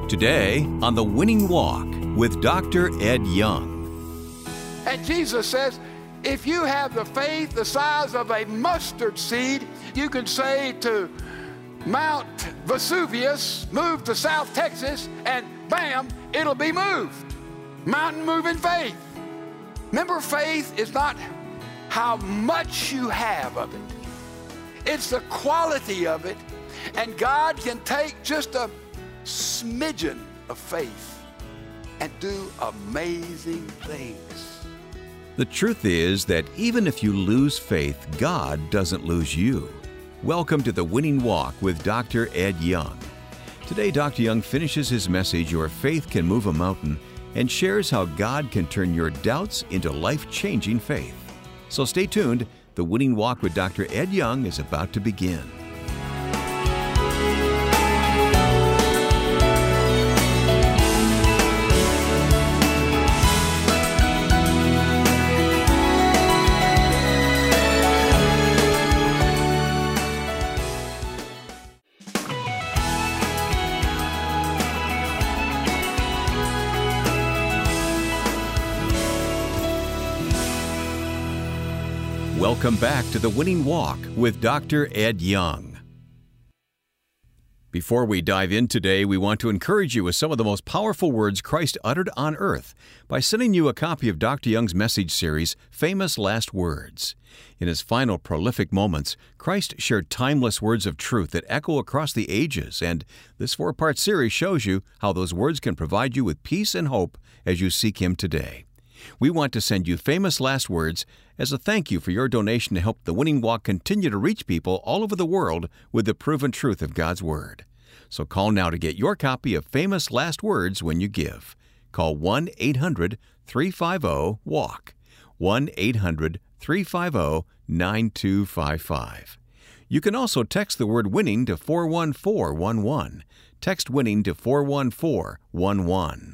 Today on The Winning Walk with Dr. Ed Young. And Jesus says, if you have the faith the size of a mustard seed, you can say to Mount Vesuvius, move to South Texas, and bam, it'll be moved. Mountain moving faith. Remember, faith is not how much you have of it. It's the quality of it. And God can take just a smidgen of faith and do amazing things. The truth is that even if you lose faith, God doesn't lose you. Welcome to The Winning Walk with Dr. Ed Young. Today, Dr. Young finishes his message, Your Faith Can Move a Mountain, and shares how God can turn your doubts into life-changing faith. So stay tuned. The Winning Walk with Dr. Ed Young is about to begin. Welcome back to The Winning Walk with Dr. Ed Young. Before we dive in today, we want to encourage you with some of the most powerful words Christ uttered on earth by sending you a copy of Dr. Young's message series, Famous Last Words. In his final prolific moments, Christ shared timeless words of truth that echo across the ages, and this 4-part series shows you how those words can provide you with peace and hope as you seek Him today. We want to send you Famous Last Words as a thank you for your donation to help The Winning Walk continue to reach people all over the world with the proven truth of God's Word. So call now to get your copy of Famous Last Words when you give. Call 1-800-350-WALK, 1-800-350-9255. You can also text the word WINNING to 41411. Text WINNING to 41411.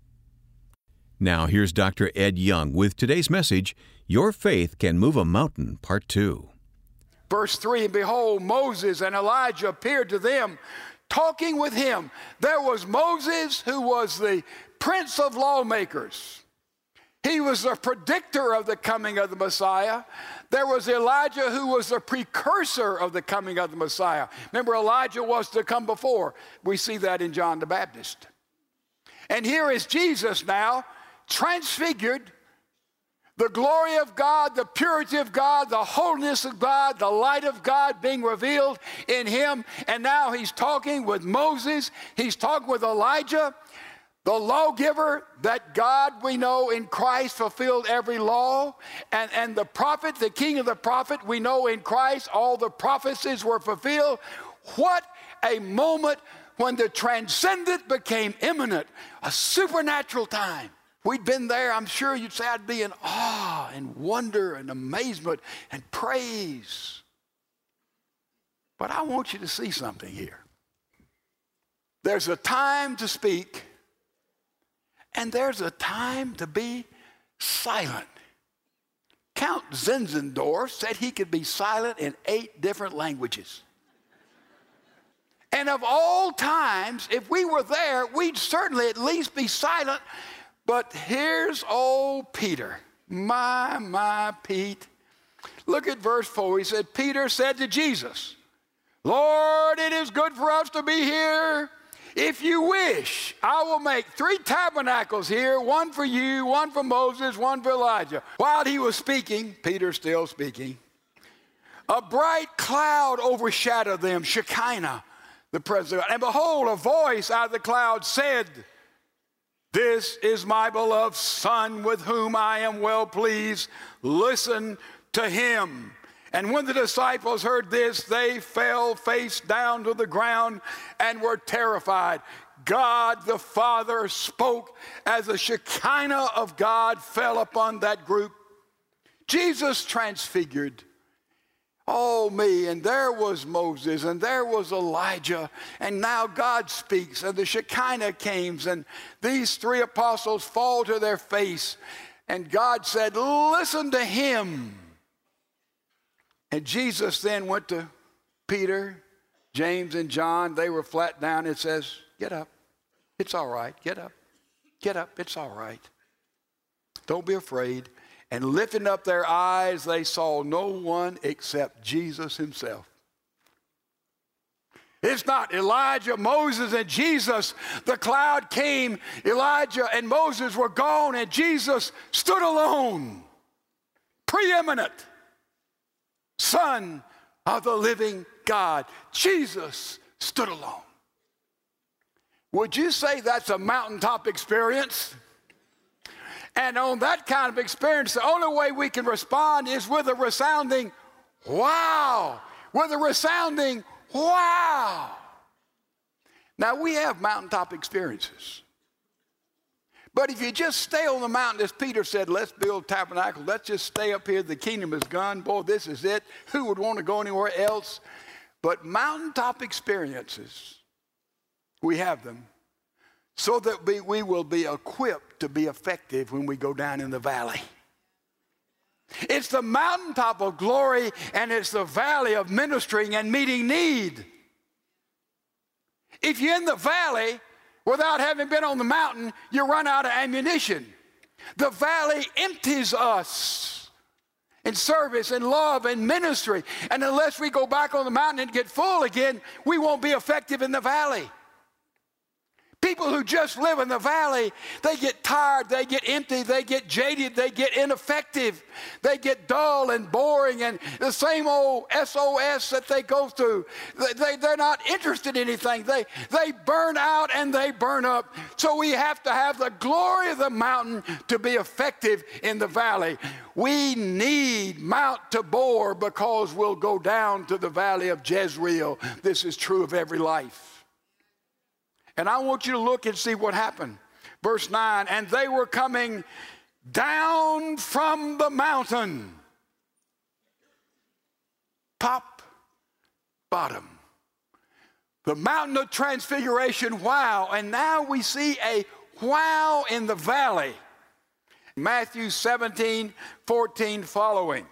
Now, here's Dr. Ed Young with today's message, Your Faith Can Move a Mountain, Part 2. Verse 3, and behold, Moses and Elijah appeared to them, talking with him. There was Moses, who was the prince of lawmakers. He was the predictor of the coming of the Messiah. There was Elijah, who was the precursor of the coming of the Messiah. Remember, Elijah was to come before. We see that in John the Baptist. And here is Jesus now, transfigured, the glory of God, the purity of God, the holiness of God, the light of God being revealed in him. And now he's talking with Moses. He's talking with Elijah, the lawgiver that God, we know in Christ, fulfilled every law. And the prophet, the king of the prophet, we know in Christ all the prophecies were fulfilled. What a moment when the transcendent became imminent, a supernatural time. We'd been there, I'm sure you'd say I'd be in awe and wonder and amazement and praise. But I want you to see something here. There's a time to speak, and there's a time to be silent. Count Zinzendorf said he could be silent in 8 different languages. And of all times, if we were there, we'd certainly at least be silent. But here's old Peter. My Pete. Look at verse 4. He said, Peter said to Jesus, Lord, it is good for us to be here. If you wish, I will make 3 tabernacles here, one for you, one for Moses, one for Elijah. While he was speaking, Peter still speaking, a bright cloud overshadowed them, Shekinah, the presence of God. And behold, a voice out of the cloud said, This is my beloved Son, with whom I am well pleased. Listen to him. And when the disciples heard this, they fell face down to the ground and were terrified. God the Father spoke as the Shekinah of God fell upon that group. Jesus transfigured. Oh, me, and there was Moses, and there was Elijah, and now God speaks, and the Shekinah came, and these 3 apostles fall to their face, and God said, listen to him. And Jesus then went to Peter, James, and John. They were flat down. It says, get up. It's all right. Get up. Get up. It's all right. Don't be afraid. And lifting up their eyes, they saw no one except Jesus himself. It's not Elijah, Moses, and Jesus. The cloud came. Elijah and Moses were gone, and Jesus stood alone. Preeminent Son of the living God. Jesus stood alone. Would you say that's a mountaintop experience? And on that kind of experience, the only way we can respond is with a resounding wow. With a resounding wow. Now, we have mountaintop experiences. But if you just stay on the mountain, as Peter said, let's build tabernacle. Let's just stay up here. The kingdom is gone. Boy, this is it. Who would want to go anywhere else? But mountaintop experiences, we have them so that we will be equipped to be effective when we go down in the valley. It's the mountaintop of glory, and it's the valley of ministering and meeting need. If you're in the valley without having been on the mountain, you run out of ammunition. The valley empties us in service and love and ministry. And unless we go back on the mountain and get full again, we won't be effective in the valley. People who just live in the valley, they get tired, they get empty, they get jaded, they get ineffective, they get dull and boring, and the same old SOS that they go through. They're not interested in anything. They burn out and they burn up. So we have to have the glory of the mountain to be effective in the valley. We need Mount Tabor because we'll go down to the valley of Jezreel. This is true of every life. And I want you to look and see what happened. Verse 9, and they were coming down from the mountain. Top, bottom. The mountain of transfiguration, wow. And now we see a wow in the valley. Matthew 17:14 following.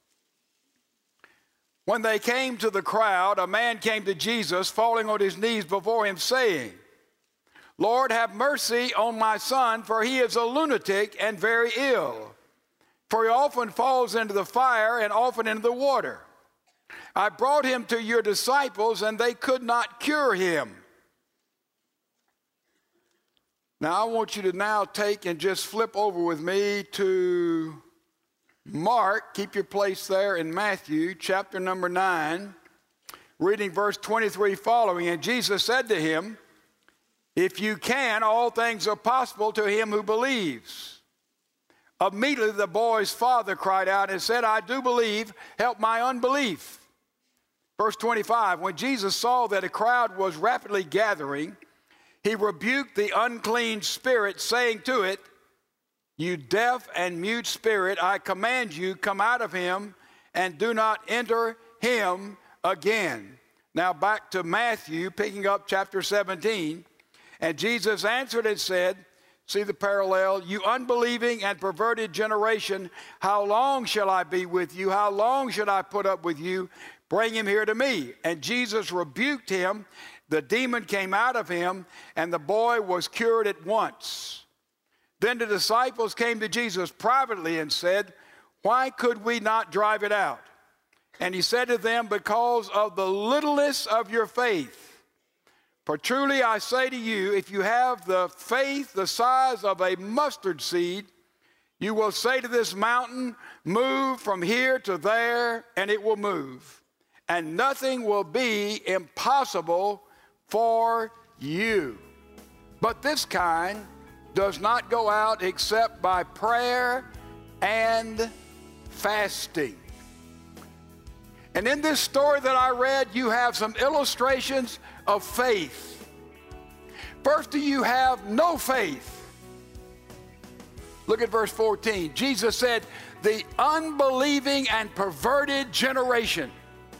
When they came to the crowd, a man came to Jesus, falling on his knees before him, saying, Lord, have mercy on my son, for he is a lunatic and very ill. For he often falls into the fire and often into the water. I brought him to your disciples, and they could not cure him. Now, I want you to now take and just flip over with me to Mark. Keep your place there in Matthew, chapter number 9, reading verse 23 following. And Jesus said to him, if you can, all things are possible to him who believes. Immediately the boy's father cried out and said, I do believe, help my unbelief. Verse 25, when Jesus saw that a crowd was rapidly gathering, he rebuked the unclean spirit, saying to it, you deaf and mute spirit, I command you, come out of him and do not enter him again. Now back to Matthew, picking up chapter 17. And Jesus answered and said, see the parallel, you unbelieving and perverted generation, how long shall I be with you? How long should I put up with you? Bring him here to me. And Jesus rebuked him. The demon came out of him, and the boy was cured at once. Then the disciples came to Jesus privately and said, why could we not drive it out? And he said to them, because of the littleness of your faith. For truly I say to you, if you have the faith the size of a mustard seed, you will say to this mountain, move from here to there, and it will move. And nothing will be impossible for you. But this kind does not go out except by prayer and fasting. And in this story that I read, you have some illustrations of faith. First, do you have no faith? Look at verse 14. Jesus said, the unbelieving and perverted generation.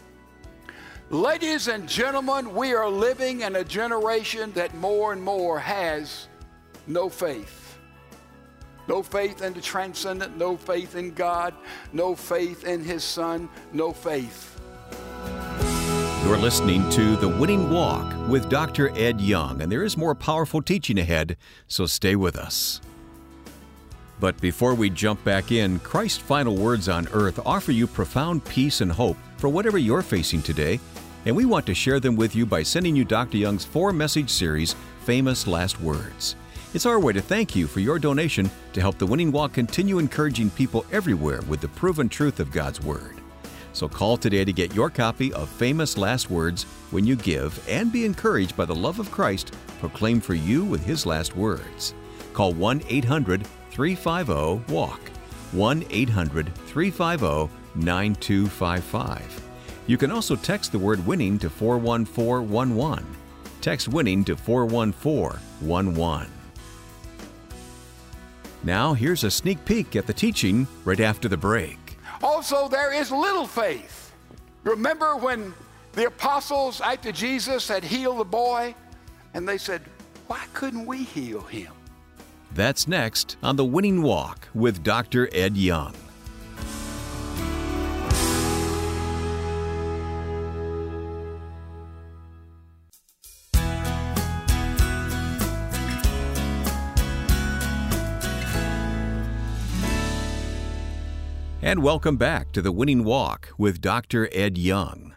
Ladies and gentlemen, we are living in a generation that more and more has no faith. No faith in the transcendent, no faith in God, no faith in his Son, no faith. You're listening to The Winning Walk with Dr. Ed Young, and there is more powerful teaching ahead, so stay with us. But before we jump back in, Christ's final words on earth offer you profound peace and hope for whatever you're facing today, and we want to share them with you by sending you Dr. Young's 4-message series, Famous Last Words. It's our way to thank you for your donation to help The Winning Walk continue encouraging people everywhere with the proven truth of God's Word. So call today to get your copy of Famous Last Words when you give and be encouraged by the love of Christ proclaimed for you with His last words. Call 1-800-350-WALK, 1-800-350-9255. You can also text the word WINNING to 41411. Text WINNING to 41411. Now here's a sneak peek at the teaching right after the break. Also, there is little faith. Remember when the apostles, after Jesus had healed the boy, and they said, why couldn't we heal him? That's next on The Winning Walk with Dr. Ed Young. And welcome back to The Winning Walk with Dr. Ed Young.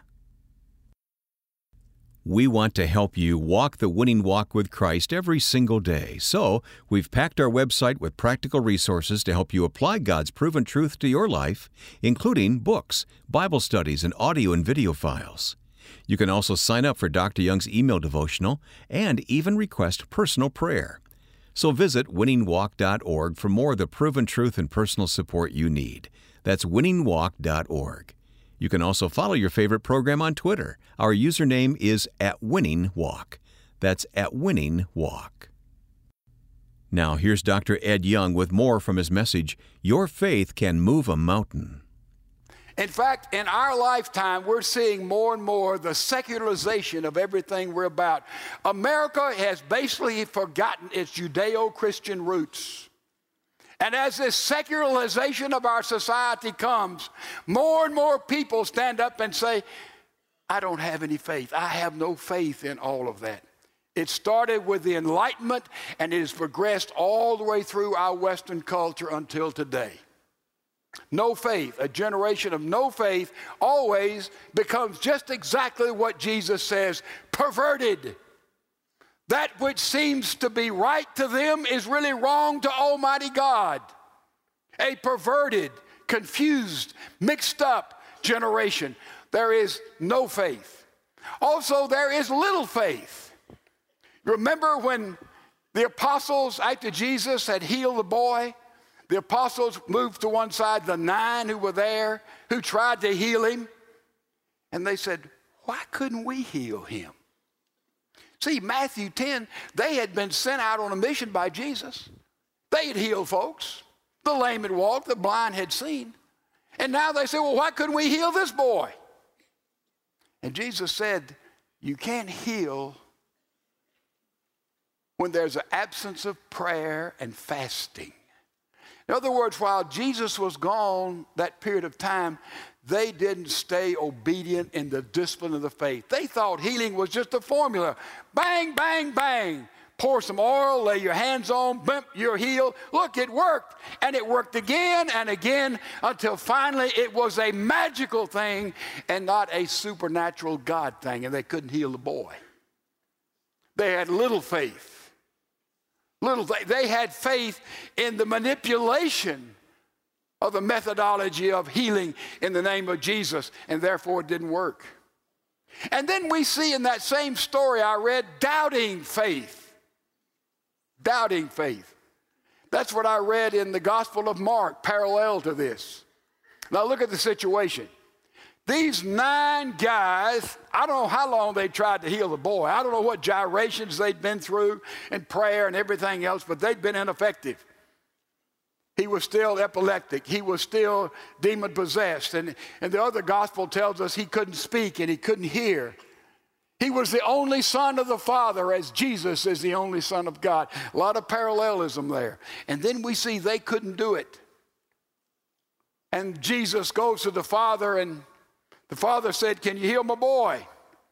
We want to help you walk the winning walk with Christ every single day. So, we've packed our website with practical resources to help you apply God's proven truth to your life, including books, Bible studies, and audio and video files. You can also sign up for Dr. Young's email devotional and even request personal prayer. So visit winningwalk.org for more of the proven truth and personal support you need. That's winningwalk.org. You can also follow your favorite program on Twitter. Our username is @winningwalk. That's @winningwalk. Now here's Dr. Ed Young with more from his message, Your Faith Can Move a Mountain. In fact, in our lifetime, we're seeing more and more the secularization of everything we're about. America has basically forgotten its Judeo-Christian roots. And as this secularization of our society comes, more and more people stand up and say, I don't have any faith. I have no faith in all of that. It started with the Enlightenment, and it has progressed all the way through our Western culture until today. No faith, a generation of no faith, always becomes just exactly what Jesus says, perverted. That which seems to be right to them is really wrong to Almighty God. A perverted, confused, mixed up generation. There is no faith. Also, there is little faith. Remember when the apostles, after Jesus had healed the boy, the apostles moved to one side, the 9 who were there, who tried to heal him, and they said, why couldn't we heal him? See, Matthew 10, they had been sent out on a mission by Jesus. They had healed folks. The lame had walked, the blind had seen. And now they say, well, why couldn't we heal this boy? And Jesus said, you can't heal when there's an absence of prayer and fasting. In other words, while Jesus was gone that period of time, they didn't stay obedient in the discipline of the faith. They thought healing was just a formula. Bang, bang, bang. Pour some oil, lay your hands on, bump, you're healed. Look, it worked. And it worked again and again until finally it was a magical thing and not a supernatural God thing. And they couldn't heal the boy. They had little faith. They had faith in the manipulation of the methodology of healing in the name of Jesus, and therefore it didn't work. And then we see in that same story I read, doubting faith. Doubting faith. That's what I read in the Gospel of Mark, parallel to this. Now look at the situation. These 9 guys, I don't know how long they tried to heal the boy. I don't know what gyrations they'd been through and prayer and everything else, but they'd been ineffective. He was still epileptic. He was still demon-possessed. And the other gospel tells us he couldn't speak and he couldn't hear. He was the only son of the Father, as Jesus is the only Son of God. A lot of parallelism there. And then we see they couldn't do it. And Jesus goes to the Father, and the Father said, can you heal my boy?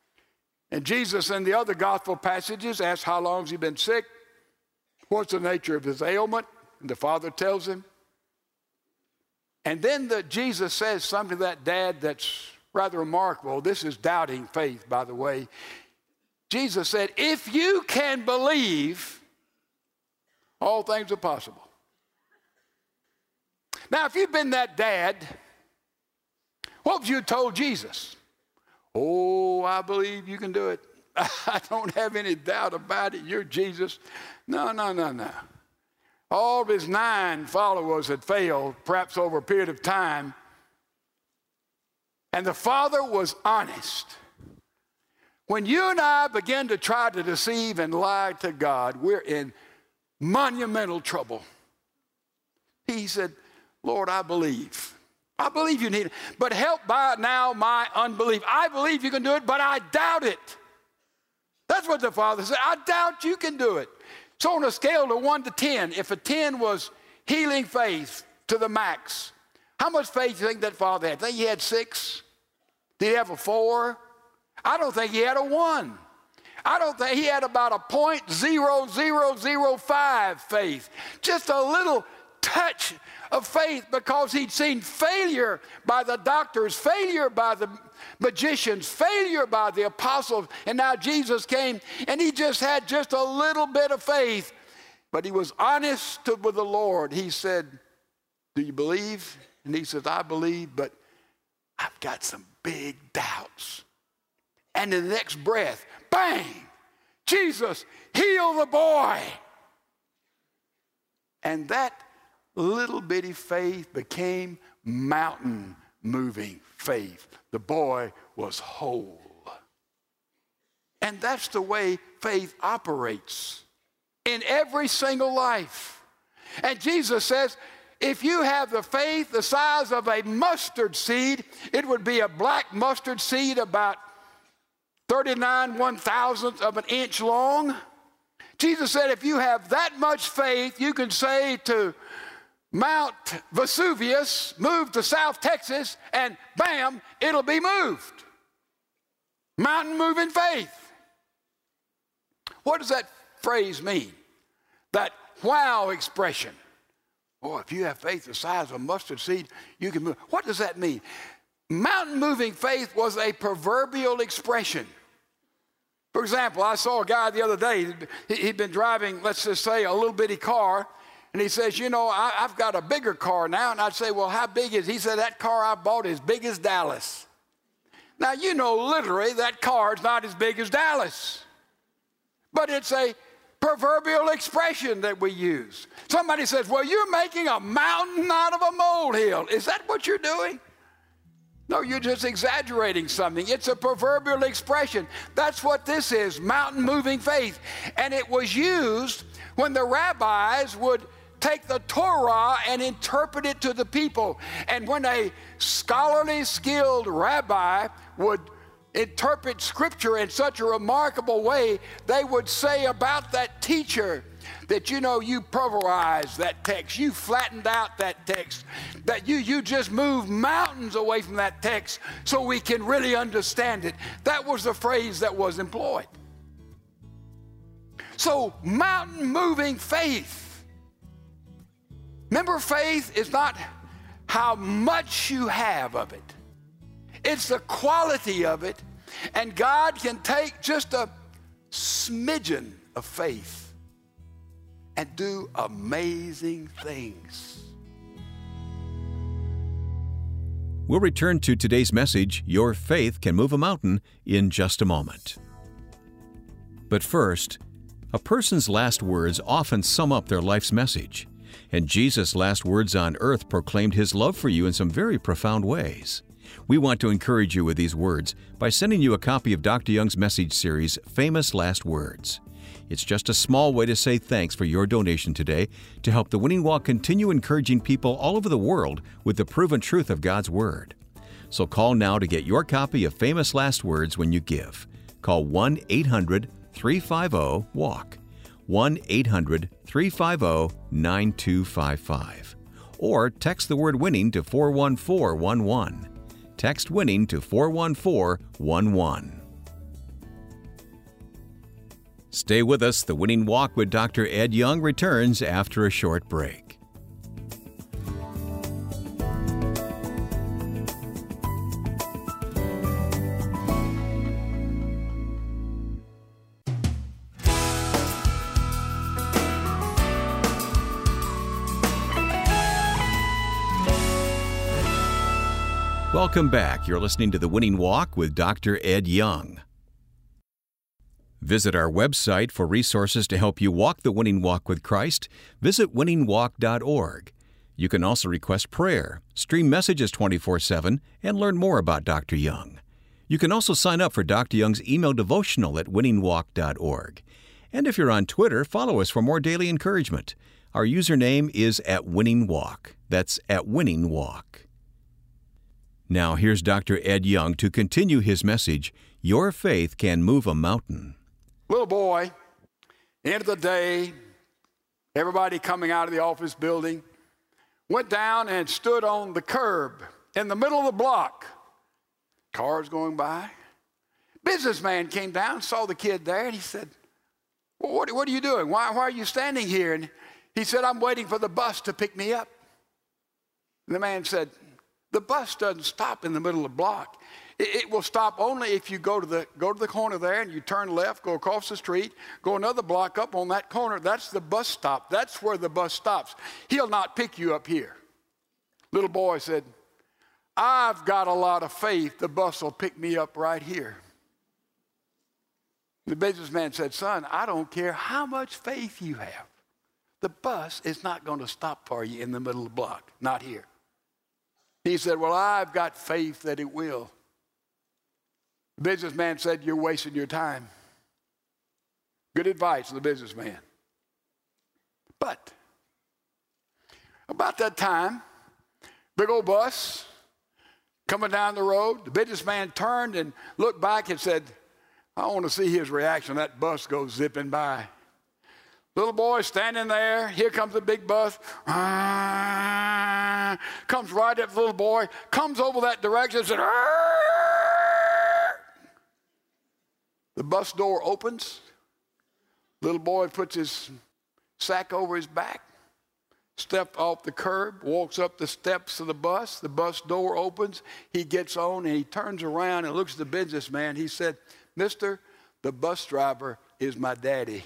And Jesus in the other gospel passages asks how long has he been sick? What's the nature of his ailment? And the father tells him. And then Jesus says something to that dad that's rather remarkable. This is doubting faith, by the way. Jesus said, if you can believe, all things are possible. Now, if you've been that dad, what would you have told Jesus? Oh, I believe you can do it. I don't have any doubt about it. You're Jesus. No. All of his 9 followers had failed, perhaps over a period of time. And the Father was honest. When you and I begin to try to deceive and lie to God, we're in monumental trouble. He said, Lord, I believe. I believe you need it. But help by now my unbelief. I believe you can do it, but I doubt it. That's what the Father said. I doubt you can do it. So on a scale of 1 to 10, if a 10 was healing faith to the max, how much faith do you think that father had? Think he had 6? Did he have a 4? I don't think he had a 1. I don't think he had about a 0.0005 faith. Just a little touch of faith because he'd seen failure by the doctors, failure by the magicians, failure by the apostles, and now Jesus came and he just had just a little bit of faith, but he was honest with the Lord. He said, do you believe? And he says, I believe, but I've got some big doubts. And in the next breath, bang, Jesus, heal the boy. And that little bitty faith became mountain-moving faith. The boy was whole. And that's the way faith operates in every single life. And Jesus says, if you have the faith the size of a mustard seed, it would be a black mustard seed about 39/1,000th of an inch long. Jesus said, if you have that much faith, you can say to Mount Vesuvius, move to South Texas, and bam, it'll be moved. Mountain moving faith. What does that phrase mean? That wow expression. Oh, if you have faith the size of a mustard seed, you can move. What does that mean? Mountain moving faith was a proverbial expression. For example, I saw a guy the other day, he'd been driving, let's just say, a little bitty car, and he says, you know, I've got a bigger car now. And I'd say, well, how big is it? He said, that car I bought is big as Dallas. Now, you know, literally, that car is not as big as Dallas. But it's a proverbial expression that we use. Somebody says, well, you're making a mountain out of a molehill. Is that what you're doing? No, you're just exaggerating something. It's a proverbial expression. That's what this is, mountain moving faith. And it was used when the rabbis would take the Torah and interpret it to the people. And when a scholarly, skilled rabbi would interpret Scripture in such a remarkable way, they would say about that teacher that, you know, you pulverized that text, you flattened out that text, that you just moved mountains away from that text so we can really understand it. That was the phrase that was employed. So, mountain moving faith. Remember, faith is not how much you have of it. It's the quality of it. And God can take just a smidgen of faith and do amazing things. We'll return to today's message, Your Faith Can Move a Mountain, in just a moment. But first, a person's last words often sum up their life's message. And Jesus' last words on earth proclaimed his love for you in some very profound ways. We want to encourage you with these words by sending you a copy of Dr. Young's message series, Famous Last Words. It's just a small way to say thanks for your donation today to help the Winning Walk continue encouraging people all over the world with the proven truth of God's Word. So call now to get your copy of Famous Last Words when you give. Call 1-800-350-WALK, 1-800-350-9255, or text the word WINNING to 41411. Text WINNING to 41411. Stay with us. The Winning Walk with Dr. Ed Young returns after a short break. Welcome back. You're listening to The Winning Walk with Dr. Ed Young. Visit our website for resources to help you walk the winning walk with Christ. Visit winningwalk.org. You can also request prayer, stream messages 24/7, and learn more about Dr. Young. You can also sign up for Dr. Young's email devotional at winningwalk.org. And if you're on Twitter, follow us for more daily encouragement. Our username is @winningwalk. That's @winningwalk. Now here's Dr. Ed Young to continue his message, Your Faith Can Move a Mountain. Little boy, end of the day, everybody coming out of the office building, went down and stood on the curb in the middle of the block. Cars going by. Businessman came down, saw the kid there, and he said, well, what are you doing? Why are you standing here? And he said, I'm waiting for the bus to pick me up. And the man said, the bus doesn't stop in the middle of the block. It will stop only if you go to the corner there and you turn left, go across the street, go another block up on that corner. That's the bus stop. That's where the bus stops. He'll not pick you up here. Little boy said, I've got a lot of faith the bus will pick me up right here. The businessman said, son, I don't care how much faith you have. The bus is not going to stop for you in the middle of the block, not here. He said, well, I've got faith that it will. The businessman said, you're wasting your time. Good advice to the businessman. But about that time, big old bus coming down the road, the businessman turned and looked back and said, I want to see his reaction. That bus goes zipping by. Little boy standing there. Here comes the big bus. Comes right up to the little boy. Comes over that direction and said, the bus door opens. Little boy puts his sack over his back. Steps off the curb. Walks up the steps of the bus. The bus door opens. He gets on and he turns around and looks at the businessman. He said, Mister, the bus driver is my daddy.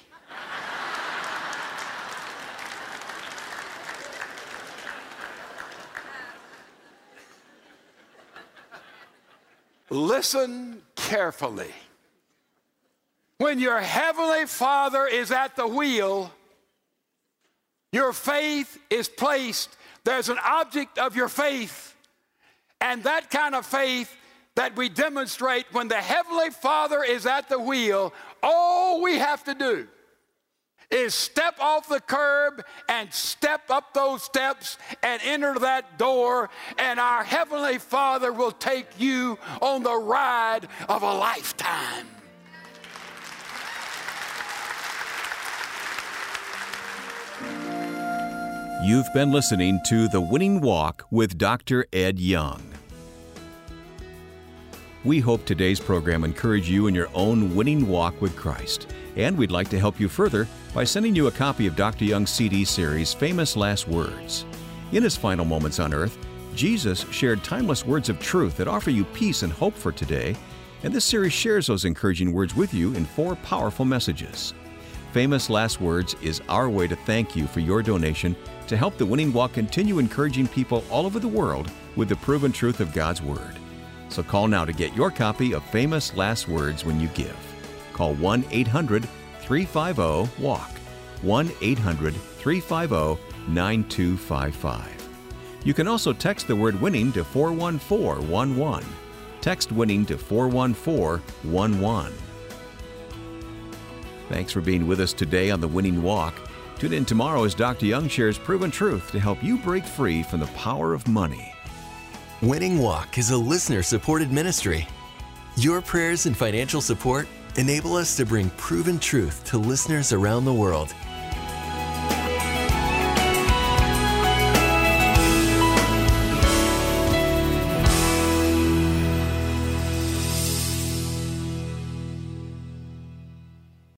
Listen carefully. When your heavenly Father is at the wheel, your faith is placed. There's an object of your faith. And that kind of faith that we demonstrate when the heavenly Father is at the wheel, all we have to do is step off the curb and step up those steps and enter that door, and our heavenly Father will take you on the ride of a lifetime. You've been listening to The Winning Walk with Dr. Ed Young. We hope today's program encouraged you in your own winning walk with Christ. And we'd like to help you further by sending you a copy of Dr. Young's CD series, Famous Last Words. In his final moments on earth, Jesus shared timeless words of truth that offer you peace and hope for today. And this series shares those encouraging words with you in 4 powerful messages. Famous Last Words is our way to thank you for your donation to help the Winning Walk continue encouraging people all over the world with the proven truth of God's Word. So call now to get your copy of Famous Last Words when you give. Call 1-800-350-WALK, 1-800-350-9255. You can also text the word WINNING to 41411. Text WINNING to 41411. Thanks for being with us today on The Winning Walk. Tune in tomorrow as Dr. Young shares proven truth to help you break free from the power of money. Winning Walk is a listener-supported ministry. Your prayers and financial support enable us to bring proven truth to listeners around the world.